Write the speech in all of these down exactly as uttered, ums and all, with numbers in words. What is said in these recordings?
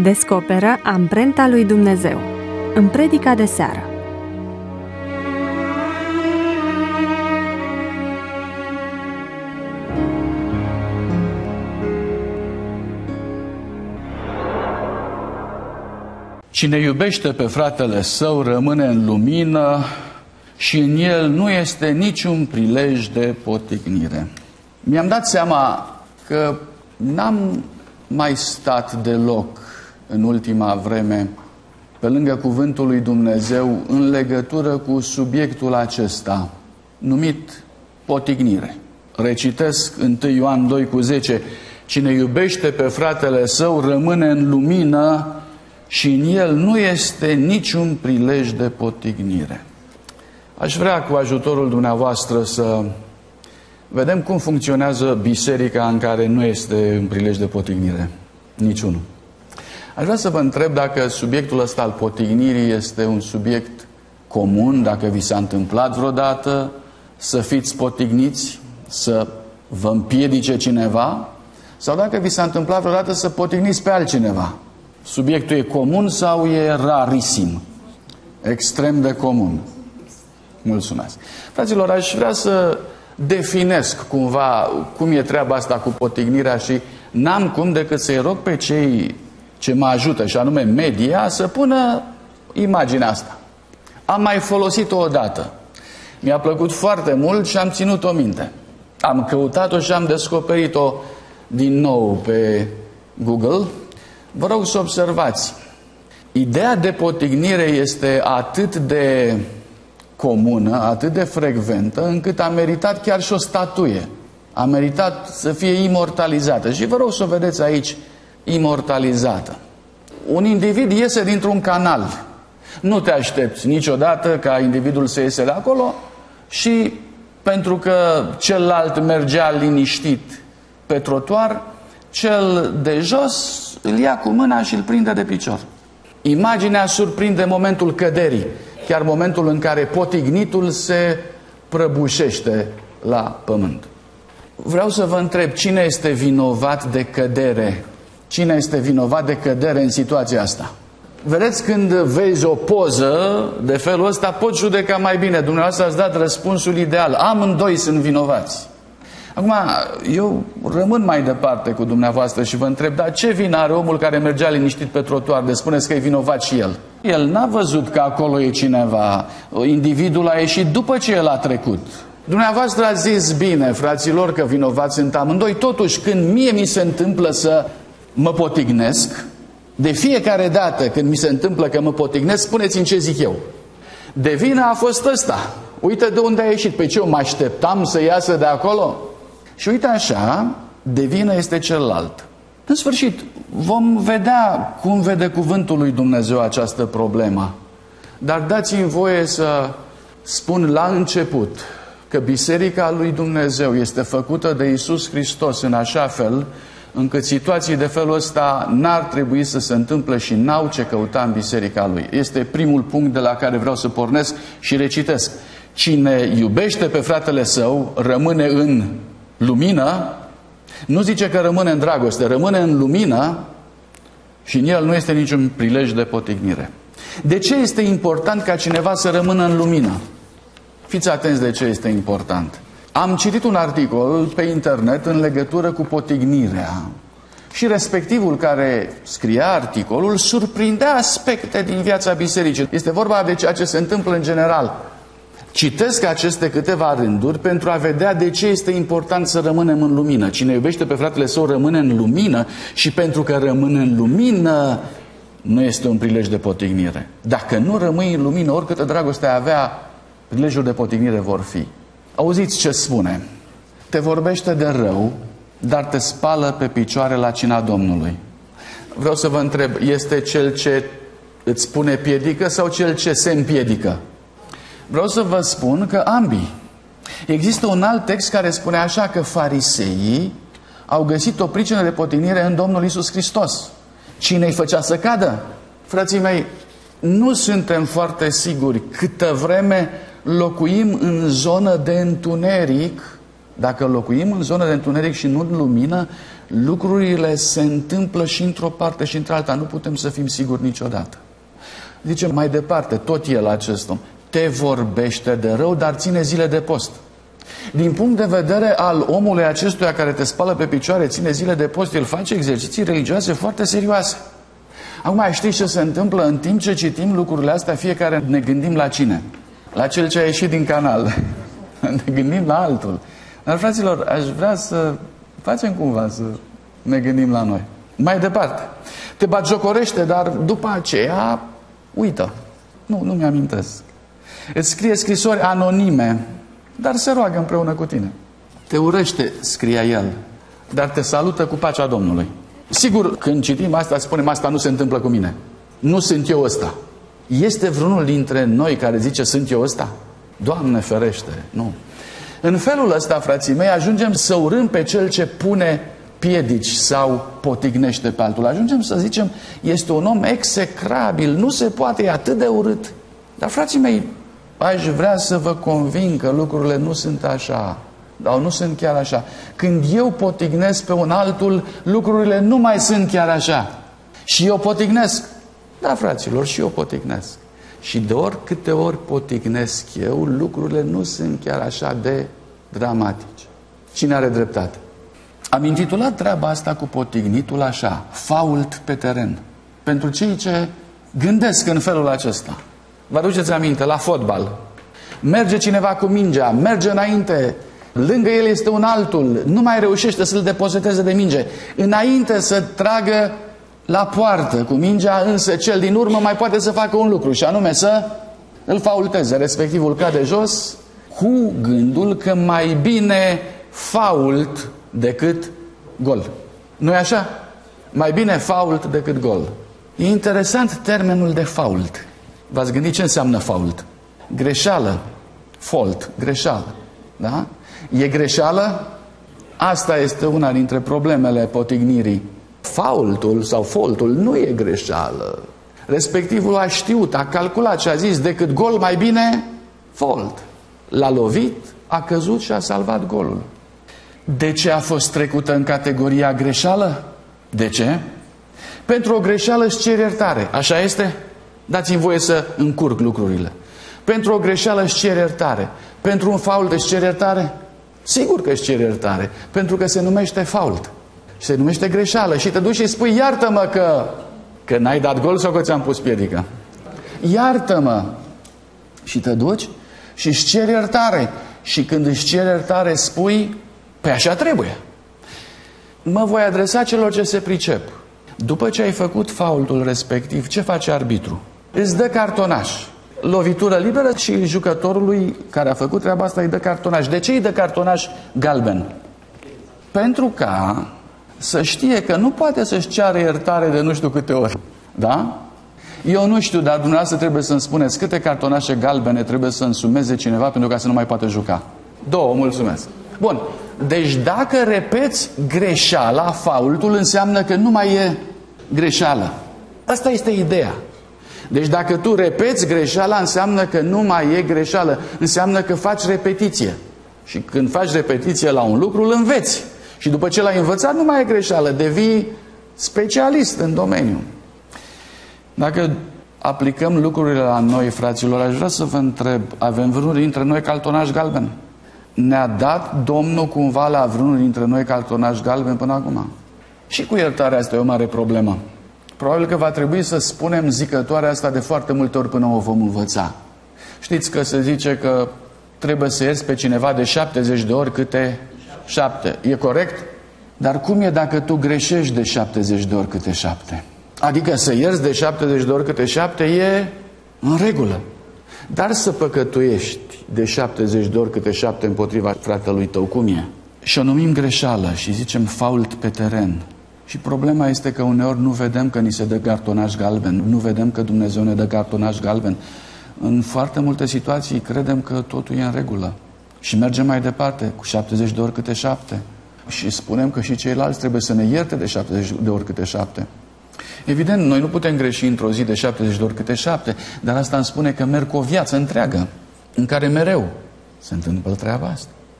Descoperă amprenta lui Dumnezeu în predica de seară. Cine iubește pe fratele său rămâne în lumină și în el nu este niciun prilej de poticnire. Mi-am dat seama că n-am mai stat deloc în ultima vreme pe lângă cuvântul lui Dumnezeu în legătură cu subiectul acesta numit poticnire. Recitesc întâi Ioan doi cu zece. Cine iubește pe fratele său rămâne în lumină și în el nu este niciun prilej de poticnire. Aș vrea cu ajutorul dumneavoastră să vedem cum funcționează biserica în care nu este un prilej de poticnire. Niciunul. Aș vrea să vă întreb dacă subiectul ăsta al potignirii este un subiect comun, dacă vi s-a întâmplat vreodată să fiți potigniți, să vă împiedice cineva, sau dacă vi s-a întâmplat vreodată să potigniți pe altcineva. Subiectul e comun sau e rarisim? Extrem de comun. Mulțumesc. Fraților, aș vrea să definesc cumva cum e treaba asta cu potignirea și n-am cum decât să-i rog pe cei ce mă ajută, și anume media, să pună imaginea asta. Am mai folosit-o odată. Mi-a plăcut foarte mult și am ținut-o minte. Am căutat-o și am descoperit-o din nou pe Google. Vă rog să observați. Ideea de potignire este atât de comună, atât de frecventă, încât a meritat chiar și o statuie. A meritat să fie imortalizată. Și vă rog să o vedeți aici, imortalizată. Un individ iese dintr-un canal. Nu te aștepți niciodată ca individul să iese de acolo și pentru că celălalt mergea liniștit pe trotuar, cel de jos îl ia cu mâna și îl prinde de picior. Imaginea surprinde momentul căderii, chiar momentul în care potignitul se prăbușește la pământ. Vreau să vă întreb, cine este vinovat de cădere? Cine este vinovat de cădere în situația asta? Vedeți, când vezi o poză de felul ăsta, poți judeca mai bine. Dumneavoastră ați dat răspunsul ideal. Amândoi sunt vinovați. Acum, eu rămân mai departe cu dumneavoastră și vă întreb, dar ce vină are omul care mergea liniștit pe trotuar de spuneți că e vinovat și el? El n-a văzut că acolo e cineva. Individul a ieșit după ce el a trecut. Dumneavoastră ați zis bine, fraților, că vinovați sunt amândoi. Totuși, când mie mi se întâmplă să mă potignesc, de fiecare dată când mi se întâmplă că mă potignesc, spuneți-mi ce zic eu. De vină a fost ăsta. Uite de unde a ieșit. Pe ce eu mă așteptam să iasă de acolo? Și uite așa, de vină este celălalt. În sfârșit, vom vedea cum vede cuvântul lui Dumnezeu această problemă. Dar dați-mi voie să spun la început că Biserica lui Dumnezeu este făcută de Iisus Hristos în așa fel încât situații de felul ăsta n-ar trebui să se întâmple și n-au ce căuta în Biserica Lui. Este primul punct de la care vreau să pornesc și recitesc. Cine iubește pe fratele său rămâne în lumină, nu zice că rămâne în dragoste, rămâne în lumină și în el nu este niciun prilej de potignire. De ce este important ca cineva să rămână în lumină? Fiți atenți de ce este important. Am citit un articol pe internet în legătură cu potignirea și respectivul care scria articolul surprindea aspecte din viața bisericii. Este vorba de ceea ce se întâmplă în general. Citesc aceste câteva rânduri pentru a vedea de ce este important să rămânem în lumină. Cine iubește pe fratele său rămâne în lumină și pentru că rămâne în lumină nu este un prilej de potignire. Dacă nu rămâi în lumină, oricâtă dragoste ai avea, prilejul de potignire vor fi. Auziți ce spune? Te vorbește de rău, dar te spală pe picioare la cina Domnului. Vreau să vă întreb, este cel ce îți spune piedică sau cel ce se împiedică? Vreau să vă spun că ambii. Există un alt text care spune așa că fariseii au găsit o pricină de potignire în Domnul Iisus Hristos. Cine îi făcea să cadă? Frații mei, nu suntem foarte siguri câtă vreme locuim în zonă de întuneric, Dacă locuim în zonă de întuneric și nu în lumină, lucrurile se întâmplă și într-o parte și într-alta. Nu putem să fim siguri niciodată. Zice mai departe, tot el acest om, te vorbește de rău, dar ține zile de post. Din punct de vedere al omului acestuia care te spală pe picioare, ține zile de post, el face exerciții religioase foarte serioase. Acum știți ce se întâmplă? În timp ce citim lucrurile astea, fiecare ne gândim la cine? La cel ce a ieșit din canal. Ne gândim la altul. Dar, fraților, aș vrea să facem cumva să ne gândim la noi. Mai departe. Te batjocorește, dar după aceea uită. Nu, nu mi-amintesc. Îți scrie scrisori anonime, dar se roagă împreună cu tine. Te urăște, scria el, dar te salută cu pacea Domnului. Sigur, când citim asta, spunem, asta nu se întâmplă cu mine. Nu sunt eu ăsta. Este vreunul dintre noi care zice, sunt eu ăsta? Doamne ferește, nu. În felul ăsta, frații mei, ajungem să urâm pe cel ce pune piedici sau potignește pe altul. Ajungem să zicem, este un om execrabil, nu se poate, e atât de urât. Dar, frații mei, aș vrea să vă convin că lucrurile nu sunt așa. Dar nu sunt chiar așa. Când eu potignesc pe un altul, lucrurile nu mai sunt chiar așa. Și eu potignesc. Da, fraților, și eu potignesc. Și de oricâte ori potignesc eu, lucrurile nu sunt chiar așa de dramatice. Cine are dreptate? Am intitulat treaba asta cu potignitul așa, fault pe teren. Pentru cei ce gândesc în felul acesta. Vă aduceți aminte, la fotbal. Merge cineva cu mingea, merge înainte, lângă el este un altul, nu mai reușește să-l depozeteze de minge. Înainte să tragă la poartă cu mingea, însă cel din urmă mai poate să facă un lucru, și anume să îl faulteze, respectivul cade jos, cu gândul că mai bine fault decât gol. Nu-i așa? Mai bine fault decât gol. E interesant termenul de fault. V-ați gândit ce înseamnă fault? Greșeală. Fault. Greșeală. Da? E greșeală? Asta este una dintre problemele potignirii. Faultul sau faultul nu e greșeală. Respectivul a știut, a calculat și a zis, decât gol mai bine fault. L-a lovit, a căzut și a salvat golul. De ce a fost trecută în categoria greșeală? De ce? Pentru o greșeală își cer iertare. Așa este? Dați-mi voie să încurc lucrurile. Pentru o greșeală își cer iertare. Pentru un fault își cer iertare? Sigur că își cer iertare. Pentru că se numește fault. Și se numește greșeală. Și te duci și spui, iartă-mă că, că n-ai dat gol sau că ți-am pus piedică. Iartă-mă. Și te duci și își cer iertare. Și când își cer iertare spui, păi așa trebuie. Mă voi adresa celor ce se pricep. După ce ai făcut faultul respectiv, ce face arbitru? Îți dă cartonaș. Lovitură liberă și jucătorului care a făcut treaba asta îi dă cartonaș. De ce îi dă cartonaș galben? Pentru ca să știe că nu poate să-și ceară iertare de nu știu câte ori. Da? Eu nu știu, dar dumneavoastră trebuie să-mi spuneți câte cartonașe galbene trebuie să însumeze cineva pentru ca să nu mai poată juca. Două, mulțumesc. Bun. Deci dacă repeți greșeala, faultul înseamnă că nu mai e greșeală. Asta este ideea. Deci dacă tu repeți greșeala, înseamnă că nu mai e greșeală. Înseamnă că faci repetiție. Și când faci repetiție la un lucru, îl înveți. Și după ce l-ai învățat, nu mai e greșeală. Devii specialist în domeniu. Dacă aplicăm lucrurile la noi, fraților, aș vrea să vă întreb, avem vreunul dintre noi cartonaș galben? Ne-a dat Domnul cumva la vreunul dintre noi cartonaș galben până acum? Și cu iertarea asta e o mare problemă. Probabil că va trebui să spunem zicătoarea asta de foarte multe ori până o vom învăța. Știți că se zice că trebuie să ierți pe cineva de șaptezeci de ori câte șapte. E corect? Dar cum e dacă tu greșești de șaptezeci de ori câte șapte? Adică să ierți de șaptezeci de ori câte șapte e în regulă. Dar să păcătuiești de șaptezeci de ori câte șapte împotriva fratelui tău, cum e? Și o numim greșeală și zicem fault pe teren. Și problema este că uneori nu vedem că ni se dă cartonaș galben, nu vedem că Dumnezeu ne dă cartonaș galben. În foarte multe situații credem că totul e în regulă. Și mergem mai departe, cu șaptezeci de ori câte șapte. Și spunem că și ceilalți trebuie să ne ierte de șaptezeci de ori câte șapte. Evident, noi nu putem greși într-o zi de șaptezeci de ori câte șapte, dar asta îmi spune că merg cu o viață întreagă, în care mereu se întâmplă treaba asta.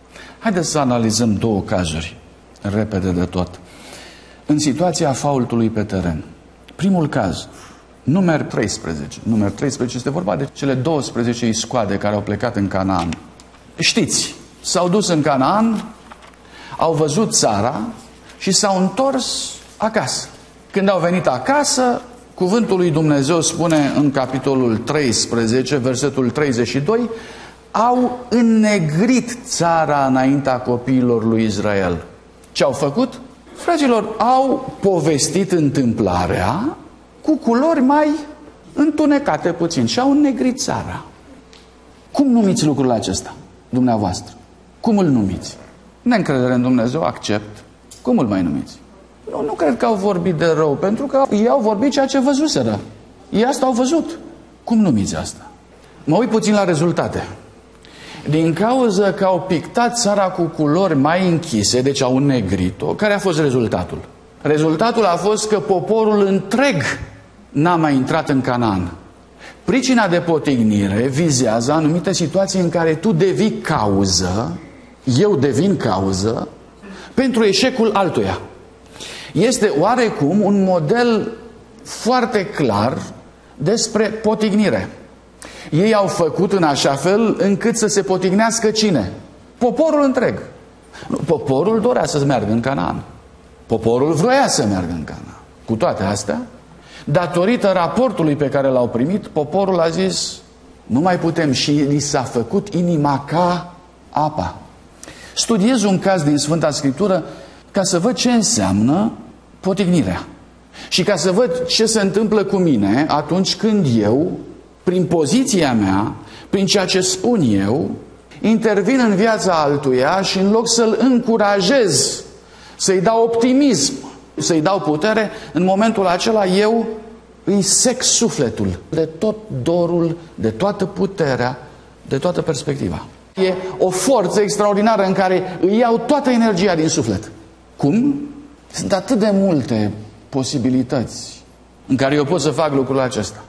Haideți să analizăm două cazuri, repede de tot. În situația faultului pe teren. Primul caz, Numeri treisprezece. Numeri treisprezece este vorba de cele douăsprezece iscoade care au plecat în Canaan. Știți, s-au dus în Canaan, au văzut țara și s-au întors acasă. Când au venit acasă, cuvântul lui Dumnezeu spune în capitolul treisprezece, versetul treizeci și doi, au înnegrit țara înaintea copiilor lui Israel. Ce au făcut? Fraților, au povestit întâmplarea cu culori mai întunecate puțin și au înnegrit țara. Cum numiți lucrul acesta, dumneavoastră? Cum îl numiți? Neîncredere în Dumnezeu, accept. Cum îl mai numiți? Nu, nu cred că au vorbit de rău, pentru că ei au vorbit ceea ce văzuseră. Ei asta au văzut. Cum numiți asta? Mă uit puțin la rezultate. Din cauza că au pictat țara cu culori mai închise, deci au înnegrit-o, care a fost rezultatul? Rezultatul a fost că poporul întreg n-a mai intrat în Canaan. Pricina de potignire vizează anumite situații în care tu devii cauză, eu devin cauză, pentru eșecul altuia. Este oarecum un model foarte clar despre potignire. Ei au făcut în așa fel încât să se potignească cine? Poporul întreg. Poporul dorea să meargă în Canaan. Poporul vroia să meargă în Canaan. Cu toate astea, datorită raportului pe care l-au primit, poporul a zis, nu mai putem, și li s-a făcut inima ca apa. Studiez un caz din Sfânta Scriptură ca să văd ce înseamnă potignirea. Și ca să văd ce se întâmplă cu mine atunci când eu, prin poziția mea, prin ceea ce spun eu, intervin în viața altuia și în loc să-l încurajez, să-i dau optimism, să-i dau putere, în momentul acela eu îi sec sufletul de tot dorul, de toată puterea, de toată perspectiva. E o forță extraordinară în care îi iau toată energia din suflet. Cum? Sunt atât de multe posibilități în care eu pot să fac lucrul acesta.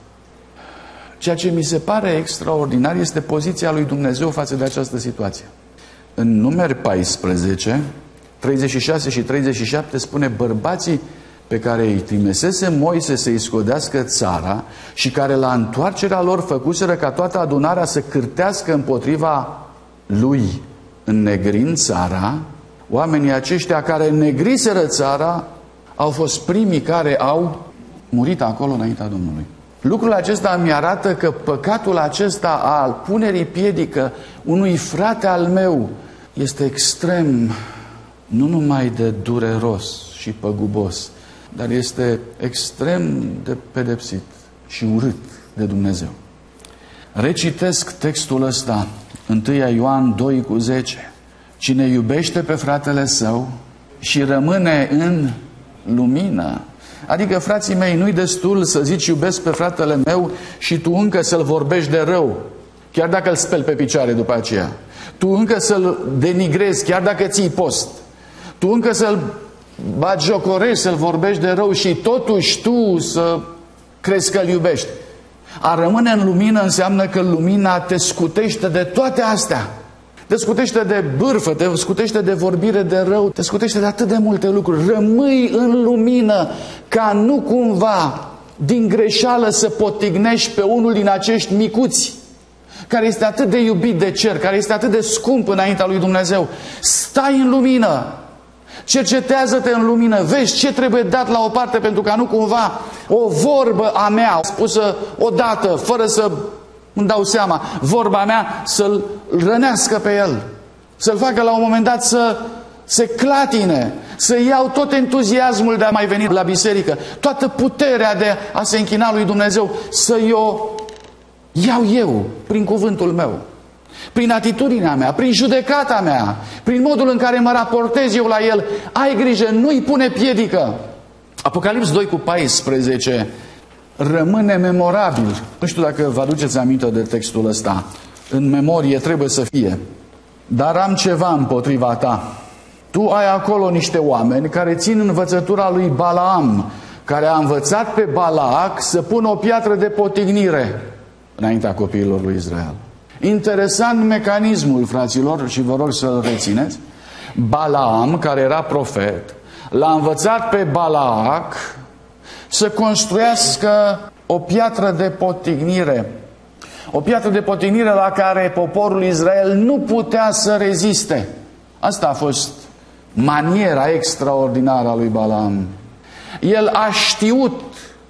Ceea ce mi se pare extraordinar este poziția lui Dumnezeu față de această situație. În Numeri paisprezece, treizeci și șase și treizeci și șapte spune: bărbații pe care îi trimisese Moise să-i scodească țara și care la întoarcerea lor făcuseră ca toată adunarea să cârtească împotriva lui înnegrind țara, oamenii aceștia care înnegriseră țara au fost primii care au murit acolo înaintea Domnului. Lucrul acesta mi arată că păcatul acesta al punerii piedică unui frate al meu este extrem, nu numai de dureros și păgubos, dar este extrem de pedepsit și urât de Dumnezeu. Recitesc textul ăsta, întâi Ioan doi cu zece. Cine iubește pe fratele său și rămâne în lumină. Adică, frații mei, nu-i destul să zici iubesc pe fratele meu și tu încă să-l vorbești de rău, chiar dacă îl speli pe picioare după aceea. Tu încă să-l denigrezi, chiar dacă ții post. Tu încă să-l bagiocorești, să-l vorbești de rău și totuși tu să crezi că îl iubești. A rămâne în lumină înseamnă că lumina te scutește de toate astea. Te scutește de bârfă, te scutește de vorbire de rău, te scutește de atât de multe lucruri. Rămâi în lumină ca nu cumva din greșeală să potignești pe unul din acești micuți care este atât de iubit de cer, care este atât de scump înaintea lui Dumnezeu. Stai în lumină, cercetează-te în lumină, vezi ce trebuie dat la o parte, pentru ca nu cumva o vorbă a mea spusă odată, fără să îmi dau seama, vorba mea să-l rănească pe el, să-l facă la un moment dat să se clatine, să iau tot entuziasmul de a mai veni la biserică, toată puterea de a se închina lui Dumnezeu, să-i o iau eu prin cuvântul meu, prin atitudinea mea, prin judecata mea, prin modul în care mă raportez eu la el. Ai grijă, nu-i pune piedică. Apocalips doi cu paisprezece rămâne memorabil. Nu știu dacă vă aduceți aminte de textul ăsta. În memorie trebuie să fie. Dar am ceva împotriva ta. Tu ai acolo niște oameni care țin învățătura lui Balaam, care a învățat pe Balaac să pună o piatră de potignire înaintea copiilor lui Israel. Interesant mecanismul, fraților, și vă rog să-l rețineți. Balaam, care era profet, l-a învățat pe Balaac să construiască o piatră de potignire. O piatră de potignire la care poporul Israel nu putea să reziste. Asta a fost maniera extraordinară a lui Balaam. El a știut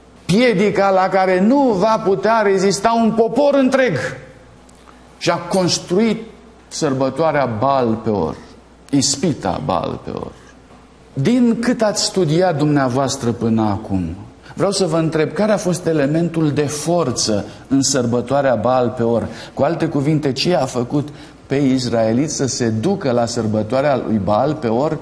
piedica la care nu va putea rezista un popor întreg. Și a construit sărbătoarea Baal Peor, ispita Baal Peor. Din cât ați studiat dumneavoastră până acum, vreau să vă întreb, care a fost elementul de forță în sărbătoarea Baal Peor? Cu alte cuvinte, ce a făcut pe israeliți să se ducă la sărbătoarea lui Baal Peor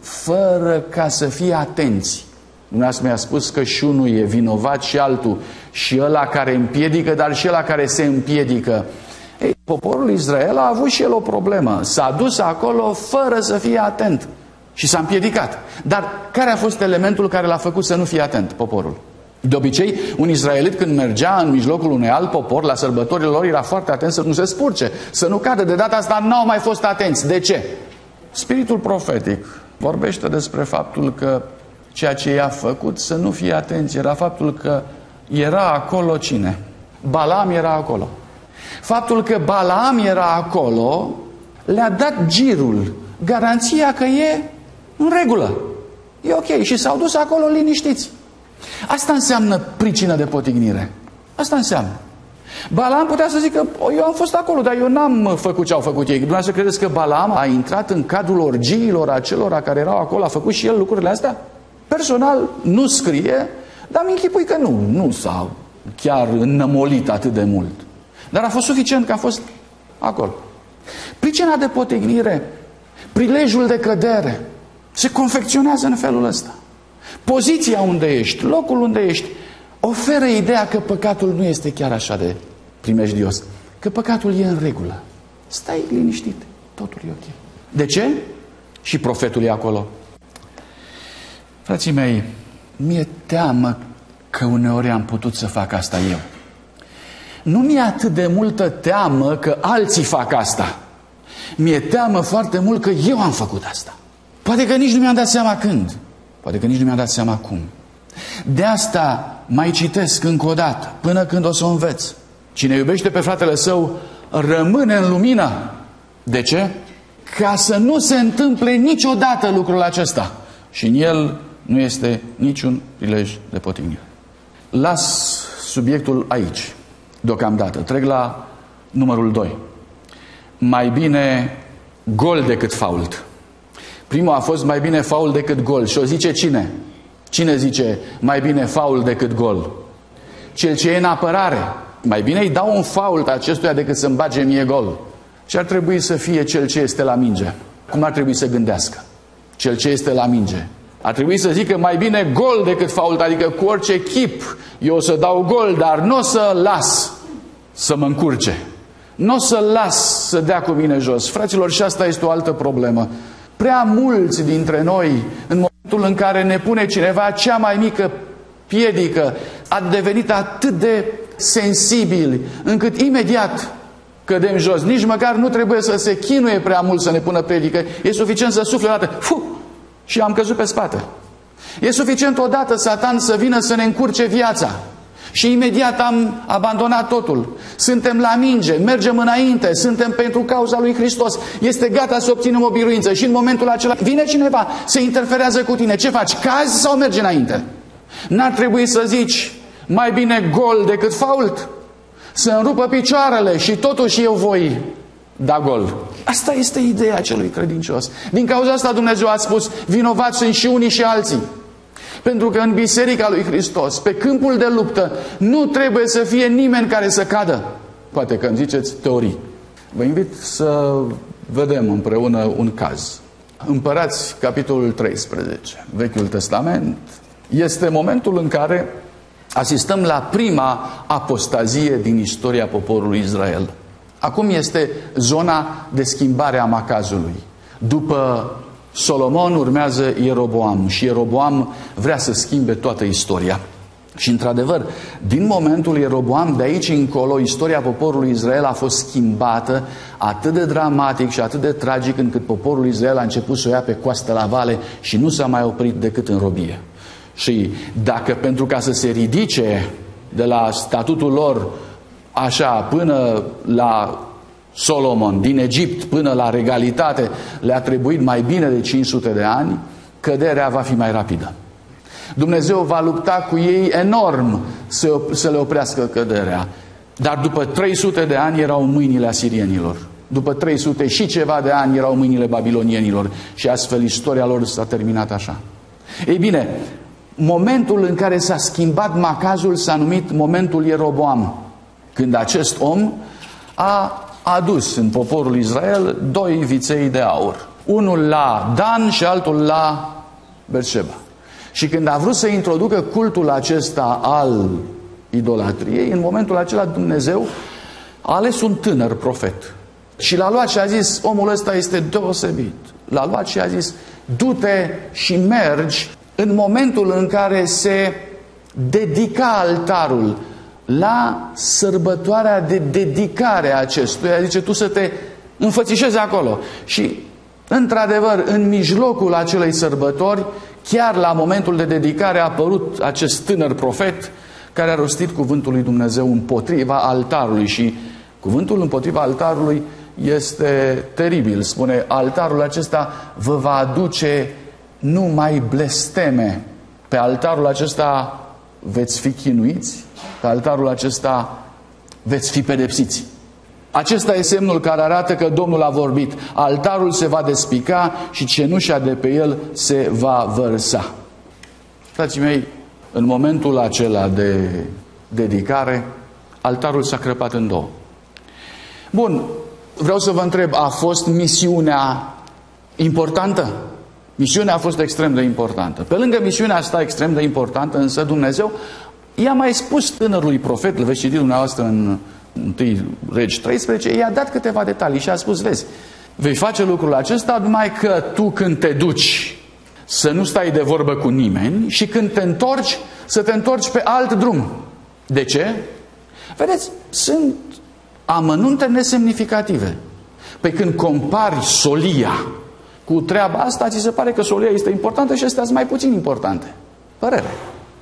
fără ca să fie atenți? Dumneavoastră mi-a spus că și unul e vinovat și altul, și ăla care împiedică, dar și ăla care se împiedică. Ei, poporul Israel a avut și el o problemă. S-a dus acolo fără să fie atent și s-a împiedicat. Dar care a fost elementul care l-a făcut să nu fie atent poporul? De obicei, un israelit când mergea în mijlocul unui alt popor, la sărbătorile lor, era foarte atent să nu se spurce, să nu cadă. De data asta n-au mai fost atenți. De ce? Spiritul profetic vorbește despre faptul că ceea ce i-a făcut să nu fie atenți era faptul că era acolo cine? Balaam era acolo. Faptul că Balaam era acolo le-a dat girul, garanția că e în regulă. E ok. Și s-au dus acolo liniștiți. Asta înseamnă pricină de potignire. Asta înseamnă. Balaam putea să zică, eu am fost acolo, dar eu n-am făcut ce au făcut ei. Dumneavoastră credeți că Balaam a intrat în cadrul orgiilor acelora care erau acolo, a făcut și el lucrurile astea? Personal nu scrie, dar mi închipui că nu, nu s-a chiar înnămolit atât de mult. Dar a fost suficient că a fost acolo. Pricina de potignire, prilejul de cădere, se confecționează în felul ăsta. Poziția unde ești, locul unde ești, oferă ideea că păcatul nu este chiar așa de primejdios, că păcatul e în regulă. Stai liniștit, totul e ok. De ce? Și profetul e acolo. Frații mei, mi-e teamă că uneori am putut să fac asta eu. Nu mi-e atât de multă teamă că alții fac asta. Mi-e teamă foarte mult că eu am făcut asta. Poate că nici nu mi-am dat seama când. Poate că nici nu mi-am dat seama cum. De asta mai citesc încă o dată, până când o să o înveț. Cine iubește pe fratele său rămâne în lumină. De ce? Ca să nu se întâmple niciodată lucrul acesta. Și în el nu este niciun prilej de potignire. Las subiectul aici, deocamdată. Trec la numărul doi. Mai bine gol decât fault. Primul a fost mai bine faul decât gol. Și o zice cine? Cine zice mai bine faul decât gol? Cel ce e în apărare. Mai bine îi dau un fault acestuia decât să-mi bage mie gol. Și ar trebui să fie cel ce este la minge. Cum ar trebui să gândească? Cel ce este la minge. Ar trebui să zică mai bine gol decât fault, adică cu orice chip eu o să dau gol, dar nu o să las să mă încurce. Nu o să las să dea cu mine jos. Fraților, și asta este o altă problemă. Prea mulți dintre noi, în momentul în care ne pune cineva cea mai mică piedică, a devenit atât de sensibili, încât imediat cădem jos. Nici măcar nu trebuie să se chinuie prea mult să ne pună piedică. E suficient să sufle o dată. Fuh! Și am căzut pe spate. E suficient odată Satan să vină să ne încurce viața. Și imediat am abandonat totul. Suntem la minge, mergem înainte, suntem pentru cauza lui Hristos. Este gata să obținem o biruință. Și în momentul acela vine cineva, se interferează cu tine. Ce faci? Cazi sau mergi înainte? N-ar trebui să zici mai bine gol decât fault? Să-mi rupă picioarele și totuși eu voi da gol. Asta este ideea celui credincios. Din cauza asta Dumnezeu a spus, vinovați sunt și unii și alții. Pentru că în Biserica lui Hristos, pe câmpul de luptă, nu trebuie să fie nimeni care să cadă. Poate că îmi ziceți teorii. Vă invit să vedem împreună un caz. Împărați, capitolul treisprezece, Vechiul Testament, este momentul în care asistăm la prima apostazie din istoria poporului Israel. Acum este zona de schimbare a macazului. După Solomon urmează Ieroboam și Ieroboam vrea să schimbe toată istoria. Și într-adevăr, din momentul Ieroboam, de aici încolo, istoria poporului Israel a fost schimbată atât de dramatic și atât de tragic, încât poporul Israel a început să o ia pe coastă la vale și nu s-a mai oprit decât în robie. Și dacă pentru ca să se ridice de la statutul lor așa până la Solomon, din Egipt până la regalitate, le-a trebuit mai bine de cinci sute de ani, căderea va fi mai rapidă. Dumnezeu va lupta cu ei enorm să, să le oprească căderea. Dar după trei sute de ani erau în mâinile asirienilor. După trei sute și ceva de ani erau în mâinile babilonienilor. Și astfel istoria lor s-a terminat așa. Ei bine, momentul în care s-a schimbat macazul s-a numit momentul Ieroboam. Când acest om a adus în poporul Israel doi viței de aur. Unul la Dan și altul la Beersheba. Și când a vrut să introducă cultul acesta al idolatriei, în momentul acela Dumnezeu a ales un tânăr profet. Și l-a luat și a zis, omul ăsta este deosebit. L-a luat și a zis, du-te și mergi în momentul în care se dedica altarul la sărbătoarea de dedicare a acestuia. Zice, tu să te înfățișezi acolo. Și într-adevăr, în mijlocul acelei sărbători, chiar la momentul de dedicare a apărut acest tânăr profet care a rostit cuvântul lui Dumnezeu împotriva altarului. Și cuvântul împotriva altarului este teribil. Spune, altarul acesta vă va aduce numai blesteme. Pe altarul acesta veți fi chinuiți, pe altarul acesta veți fi pedepsiți. Acesta e semnul care arată că Domnul a vorbit. Altarul se va despica și cenușa de pe el se va vărsa. Frații mei, în momentul acela de dedicare, altarul s-a crăpat în două. Bun, vreau să vă întreb, a fost misiunea importantă? Misiunea a fost extrem de importantă. Pe lângă misiunea asta extrem de importantă, însă Dumnezeu i-a mai spus tânărului profet, îl veți citi dumneavoastră în întâi Regi treisprezece, i-a dat câteva detalii și a spus, vezi, vei face lucrul acesta numai că tu când te duci să nu stai de vorbă cu nimeni și când te întorci, să te întorci pe alt drum. De ce? Vedeți, sunt amănunte nesemnificative. Pe când compari solia cu treaba asta, ți se pare că solia este importantă și astea sunt mai puțin importante. Părere.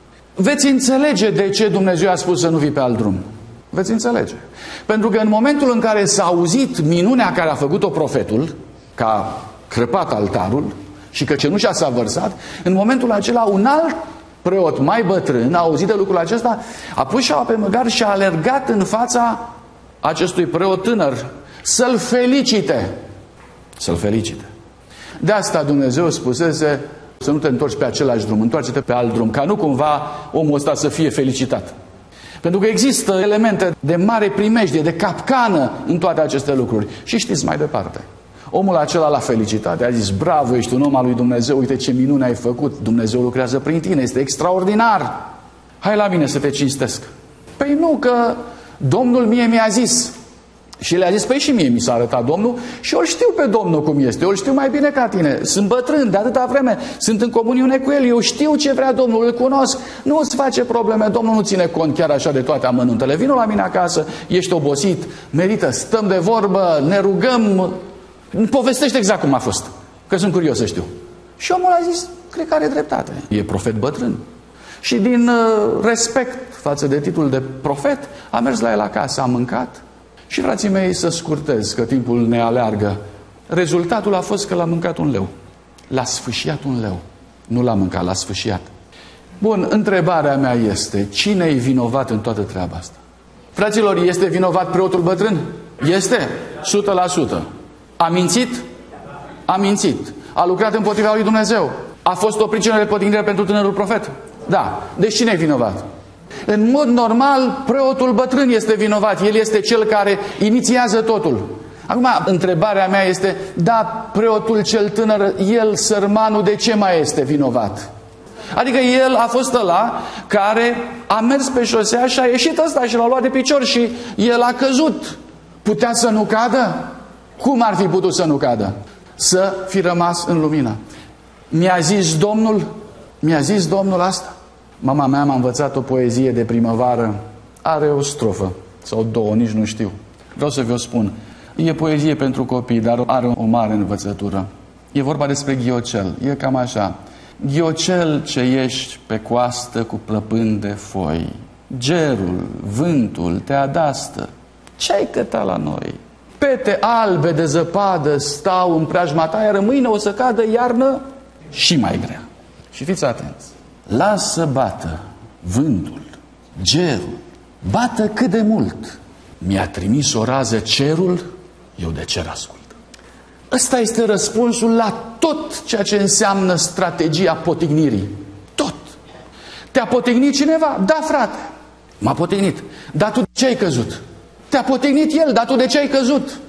Veți înțelege de ce Dumnezeu a spus să nu vii pe alt drum. Veți înțelege. Pentru că în momentul în care s-a auzit minunea care a făcut-o profetul, că a crăpat altarul și că cenușa s-a vărsat, în momentul acela un alt preot mai bătrân a auzit de lucrul acesta, a pus șaua pe măgar și a alergat în fața acestui preot tânăr să-l felicite. Să-l felicite. De asta Dumnezeu spusese să nu te întorci pe același drum, întoarce-te pe alt drum, ca nu cumva omul ăsta să fie felicitat. Pentru că există elemente de mare primejdie, de capcană în toate aceste lucruri. Și știți mai departe. Omul acela l-a felicitat, a zis, bravo, ești un om al lui Dumnezeu, uite ce minune ai făcut, Dumnezeu lucrează prin tine, este extraordinar. Hai la mine să te cinstesc. Păi nu, că Domnul mie mi-a zis. Și le-a zis, păi și mie mi s-a arătat Domnul și eu îl știu pe Domnul cum este, eu îl știu mai bine ca tine, sunt bătrân de atâta vreme, sunt în comuniune cu El, eu știu ce vrea Domnul, îl cunosc, nu îți face probleme, Domnul nu ține cont chiar așa de toate amănuntele, vino la mine acasă, ești obosit, merită, stăm de vorbă, ne rugăm, povestește exact cum a fost, că sunt curios să știu. Și omul a zis, cred că are dreptate, e profet bătrân. Și din uh, respect față de titlul de profet, a mers la el acasă, a mâncat. Și, frații mei, să scurtez, că timpul ne aleargă. Rezultatul a fost că l-a mâncat un leu. L-a sfâșiat un leu. Nu l-a mâncat, l-a sfâșiat. Bun, întrebarea mea este, cine e vinovat în toată treaba asta? Fraților, este vinovat preotul bătrân? Este? o sută la sută. A mințit? A mințit. A lucrat împotriva lui Dumnezeu. A fost o pricină de potignire pentru tânărul profet? Da. Deci cine e vinovat? În mod normal, preotul bătrân este vinovat. El este cel care inițiază totul. Acum, întrebarea mea este, da, preotul cel tânăr, el, sărmanul, de ce mai este vinovat? Adică el a fost ăla care a mers pe șosea și a ieșit ăsta și l-a luat de picior și el a căzut. Putea să nu cadă? Cum ar fi putut să nu cadă? Să fi rămas în lumină. Mi-a zis Domnul, mi-a zis Domnul asta. Mama mea m-a învățat o poezie de primăvară, are o strofă sau două, nici nu știu. Vreau să vă spun, e poezie pentru copii, dar are o mare învățătură. E vorba despre ghiocel, e cam așa. Ghiocel ce ești pe coastă cu plăpând de foi, gerul, vântul te adastă, ce-ai căta la noi? Pete albe de zăpadă stau în preajma ta, iar mâine o să cadă iarnă și mai grea. Și fiți atenți, lasă bată vântul, gerul, bată cât de mult. Mi-a trimis o rază cerul, eu de cer ascult. Ăsta este răspunsul la tot ceea ce înseamnă strategia potignirii. Tot. Te-a potignit cineva? Da, frate. M-a potignit. Dar tu de ce ai căzut? Te-a potignit el, dar tu de ce ai căzut?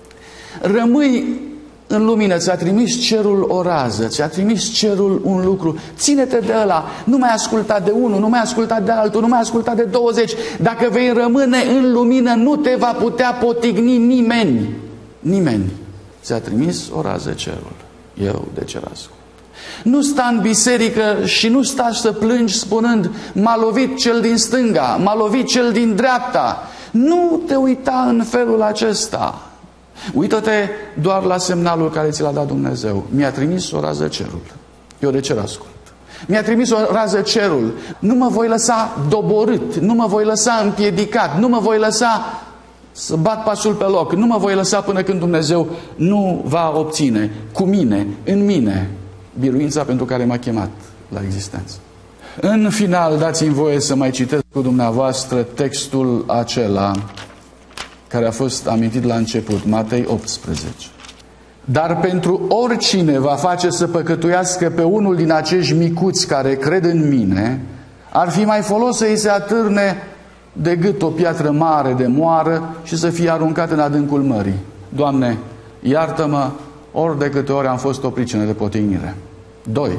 Rămâi în lumină, ți-a trimis cerul o rază, ți-a trimis cerul un lucru. Ține-te de ăla, nu mai asculta de unul, nu mai asculta de altul, nu mai asculta de douăzeci. Dacă vei rămâne în lumină, nu te va putea potigni nimeni. Nimeni. Ți-a trimis o rază cerul. Eu de cer ascult. Nu sta în biserică și nu sta să plângi spunând m-a lovit cel din stânga, m-a lovit cel din dreapta. Nu te uita în felul acesta. Uită-te doar la semnalul care ți l-a dat Dumnezeu. Mi-a trimis o rază cerul. Eu de cer ascult. Mi-a trimis o rază cerul. Nu mă voi lăsa doborât, nu mă voi lăsa împiedicat, nu mă voi lăsa să bat pasul pe loc, nu mă voi lăsa până când Dumnezeu nu va obține cu mine, în mine, biruința pentru care m-a chemat la existență. În final, dați-mi voie să mai citesc cu dumneavoastră textul acela care a fost amintit la început, Matei optsprezece. Dar pentru oricine va face să păcătuiască pe unul din acești micuți care cred în mine, ar fi mai folos să îi se atârne de gât o piatră mare de moară și să fie aruncat în adâncul mării. Doamne, iartă-mă ori de câte ori am fost o pricină de potignire. doi.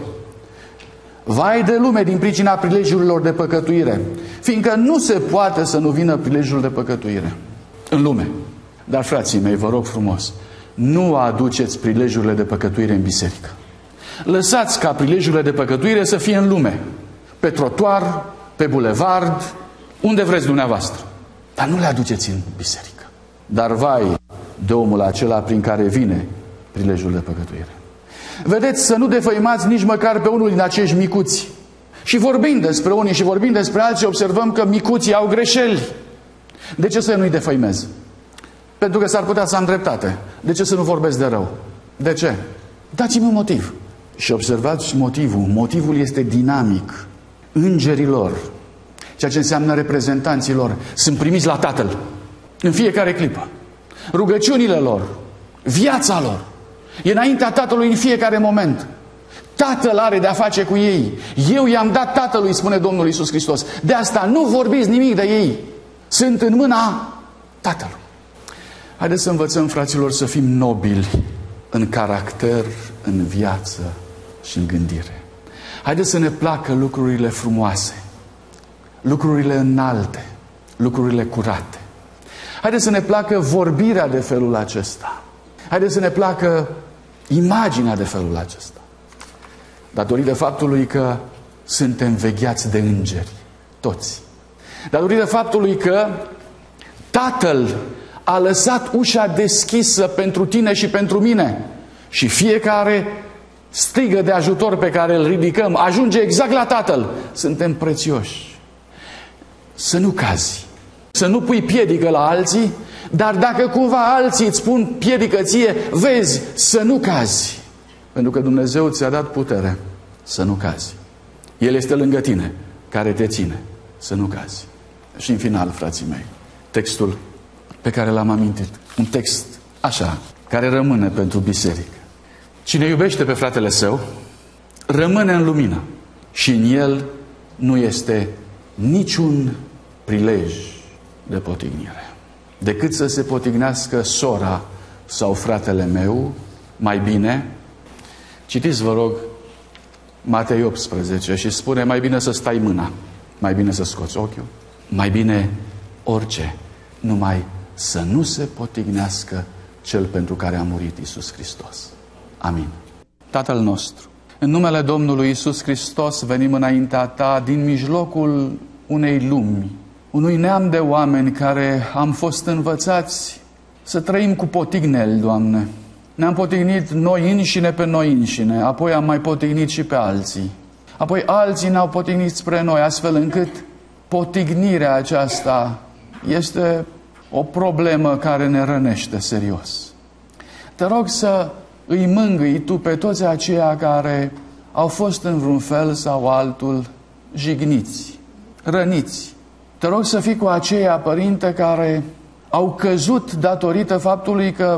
Vai de lume din pricina prilejurilor de păcătuire, fiindcă nu se poate să nu vină prilejul de păcătuire în lume. Dar, frații mei, vă rog frumos, nu aduceți prilejurile de păcătuire în biserică. Lăsați ca prilejurile de păcătuire să fie în lume, pe trotuar, pe bulevard, unde vreți dumneavoastră. Dar nu le aduceți în biserică. Dar vai de omul acela prin care vine prilejul de păcătuire. Vedeți, să nu defăimați nici măcar pe unul din acești micuți. Și vorbind despre unii și vorbind despre alții, observăm că micuții au greșeli. De ce să nu-i defăimez? Pentru că s-ar putea să am dreptate. De ce să nu vorbesc de rău? De ce? Dați-mi un motiv. Și observați motivul. Motivul este dinamic. Îngerilor, ceea ce înseamnă reprezentanților, sunt primiți la Tatăl în fiecare clipă. Rugăciunile lor, viața lor, e înaintea Tatălui în fiecare moment. Tatăl are de-a face cu ei. Eu i-am dat Tatălui, spune Domnul Iisus Hristos. De asta nu vorbiți nimic de ei. Sunt în mâna Tatălui. Haideți să învățăm, fraților, să fim nobili în caracter, în viață și în gândire. Haideți să ne placă lucrurile frumoase, lucrurile înalte, lucrurile curate. Haideți să ne placă vorbirea de felul acesta. Haideți să ne placă imaginea de felul acesta. Datorită faptului că suntem vegheați de îngeri, toți. Datorită faptului că Tatăl a lăsat ușa deschisă pentru tine și pentru mine. Și fiecare strigă de ajutor pe care îl ridicăm ajunge exact la Tatăl. Suntem prețioși. Să nu cazi. Să nu pui piedică la alții, dar dacă cumva alții îți pun piedică ție, vezi, să nu cazi. Pentru că Dumnezeu ți-a dat putere să nu cazi. El este lângă tine, care te ține să nu cazi. Și în final, frații mei, textul pe care l-am amintit, un text așa, care rămâne pentru biserică. Cine iubește pe fratele său, rămâne în lumină și în el nu este niciun prilej de potignire. Decât să se potignească sora sau fratele meu, mai bine, citiți, vă rog, Matei optsprezece și spune, mai bine să stai mâna, mai bine să scoți ochiul, mai bine orice, numai să nu se potignească cel pentru care a murit Iisus Hristos. Amin. Tatăl nostru, În numele Domnului Iisus Hristos venim înaintea Ta din mijlocul unei lumi, unui neam de oameni care am fost învățați să trăim cu potigneli, Doamne. Ne-am potignit noi înșine pe noi înșine, apoi am mai potignit și pe alții. Apoi alții ne-au potignit spre noi, astfel încât potignirea aceasta este o problemă care ne rănește serios. Te rog să îi mângâi Tu pe toți aceia care au fost în vreun fel sau altul jigniți, răniți. Te rog să fii cu aceia, Părinte, care au căzut datorită faptului că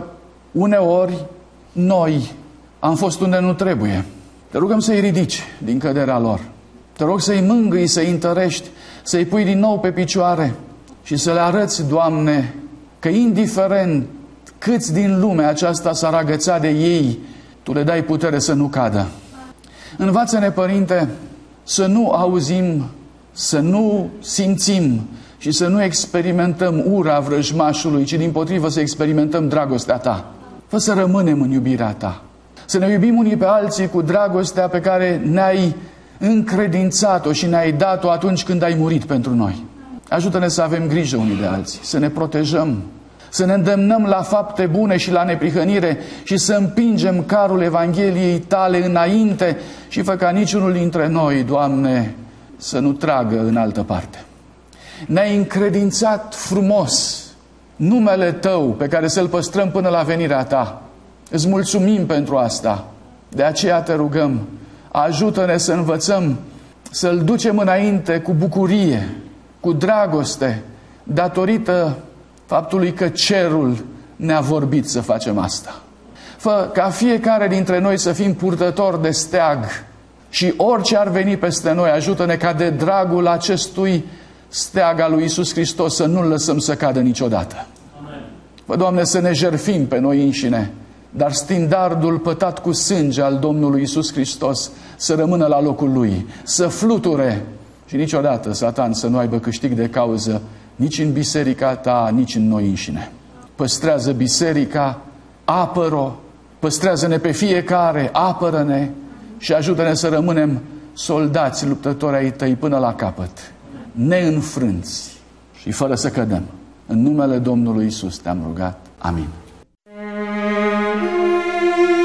uneori noi am fost unde nu trebuie. Te rugăm să-i ridici din căderea lor. Te rog să-i mângâi, să-i întărești, să-i pui din nou pe picioare și să le arăți, Doamne, că indiferent câți din lumea aceasta s-ar agăța de ei, Tu le dai putere să nu cadă. Învață-ne, Părinte, să nu auzim, să nu simțim și să nu experimentăm ura vrăjmașului, ci dimpotrivă să experimentăm dragostea Ta. Fă să rămânem în iubirea Ta. Să ne iubim unii pe alții cu dragostea pe care ne-ai încredințat-o și ne-ai dat-o atunci când ai murit pentru noi. Ajută-ne să avem grijă unii de alții, să ne protejăm, să ne îndemnăm la fapte bune și la neprihănire și să împingem carul Evangheliei Tale înainte și fă ca niciunul dintre noi, Doamne, să nu tragă în altă parte. Ne-ai încredințat frumos numele Tău pe care să-l păstrăm până la venirea Ta. Îți mulțumim pentru asta. De aceea Te rugăm, ajută-ne să învățăm să-L ducem înainte cu bucurie, cu dragoste, datorită faptului că cerul ne-a vorbit să facem asta. Fă ca fiecare dintre noi să fim purtători de steag și orice ar veni peste noi, ajută-ne ca de dragul acestui steag al lui Iisus Hristos să nu-l lăsăm să cadă niciodată. Amen. Fă, Doamne, să ne jertfim pe noi înșine, dar stindardul pătat cu sânge al Domnului Iisus Hristos să rămână la locul lui, să fluture și niciodată Satan să nu aibă câștig de cauză nici în biserica Ta, nici în noi înșine. Păstrează biserica, apără-o, păstrează-ne pe fiecare, apără-ne și ajută-ne să rămânem soldați luptători ai Tăi până la capăt, neînfrânți și fără să cădem. În numele Domnului Iisus Te-am rugat. Amin.